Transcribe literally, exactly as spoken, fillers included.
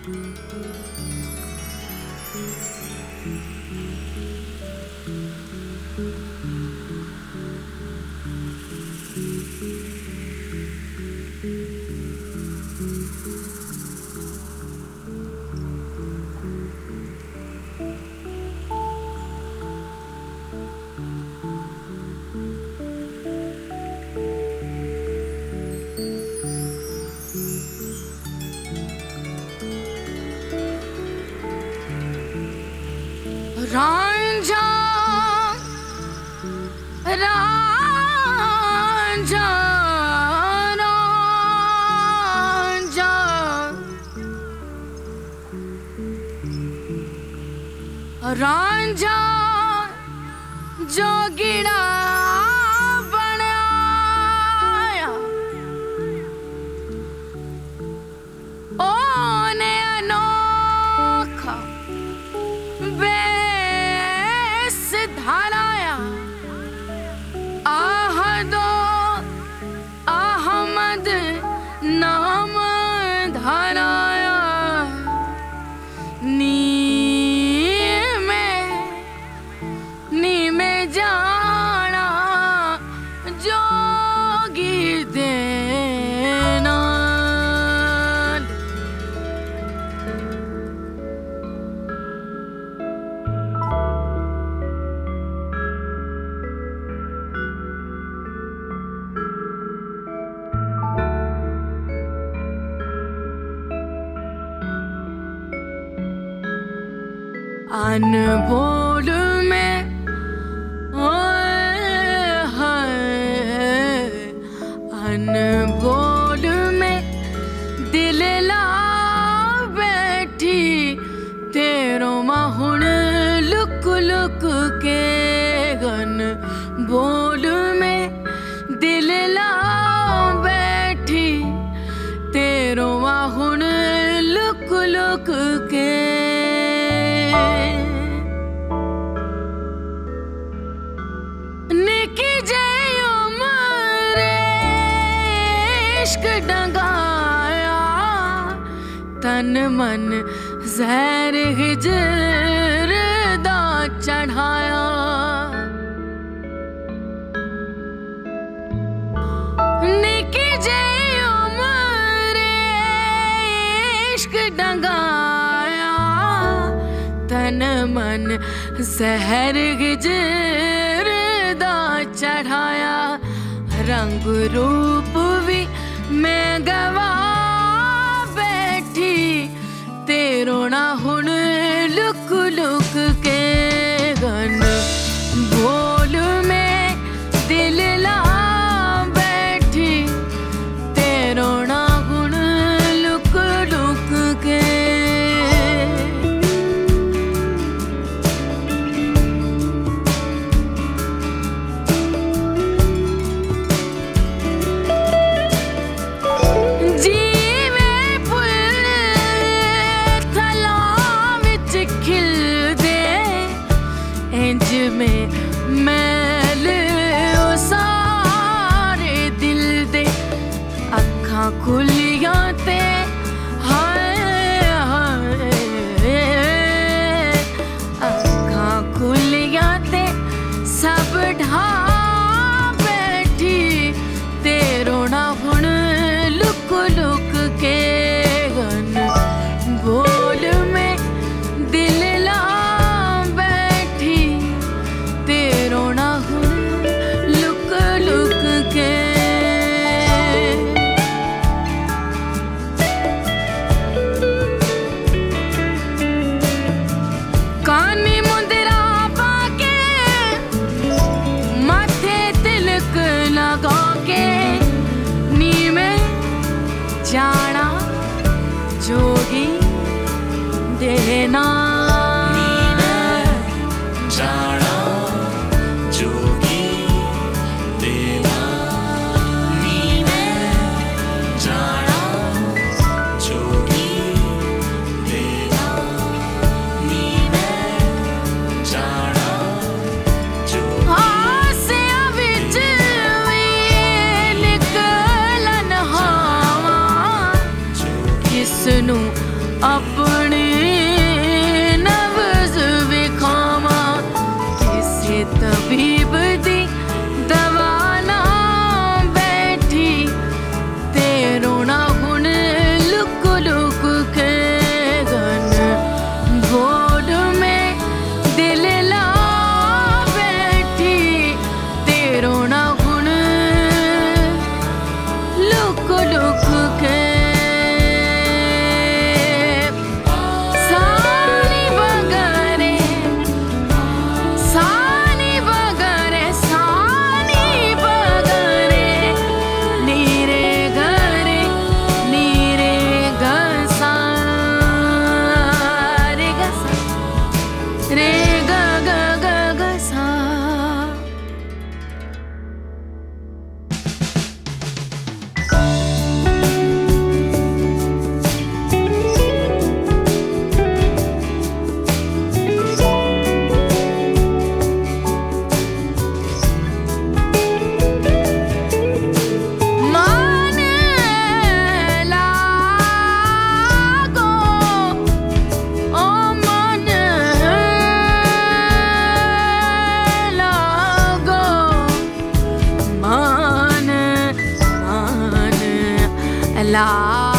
रांझा रांझा रांझा रांझा जोगिड़ा बनाया ओने अनोखा धाराया आहदो अहमद नाम धाराया नी में नी में जाना जोगी देना अनबोल में अनबोल में दिल ला बैठी तेरो माहुन लुक लुक के गन बोल में दिल ला बैठी तेरो माहुन लुक लुक के इश्क डंगाया तन मन जहर हिजर दा चढ़ाया निकी जे उम्र इश्क डंगाया तन मन जहर हिजर दा चढ़ाया रंग रूप भी मैं गवा बैठी तेरो ना हुन लुक लुक के गन बोल में दिल ला बैठी तेरो ना हुन लुक लुक के में मैल सारे दिल दे अखां खुलियां ते हाय हाय अखां खुलियां ते सब ढा बैठी तेरो ना हुन लुक लुक के गन बोल में दिल ला जाना जोगी देना जाना जोगी देना नीने जाना जोगी देना नीने जाना जोगी आसिया विच निकलन हावा किसनू अब ला